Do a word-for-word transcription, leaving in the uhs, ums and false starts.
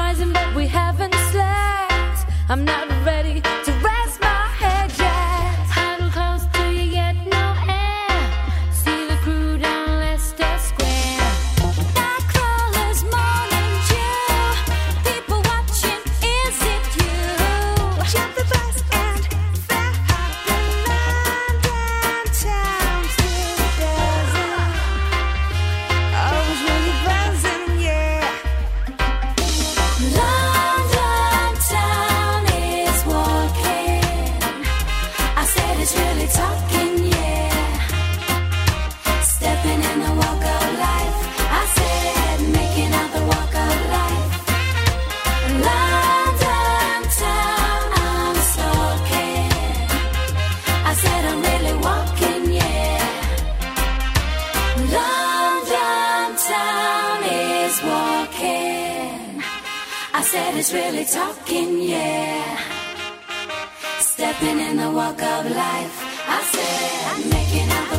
rising, but we haven't slept. I'm not ready to rest my head yet. Huddle close to you, yet no air. See the crew down Leicester Square. Night crawlers, morning dew. People watching, is it you? Jump the bus and fly up the London town to the desert. I was really buzzing, yeah. London town is walking. I said it's really talking, yeah. Stepping in the walk of life. I said making out the walk of life. London town, I'm stalking. I said I'm really walking, yeah. London town is walking. I said it's really talking, yeah. Stepping in the walk of life. I said making out the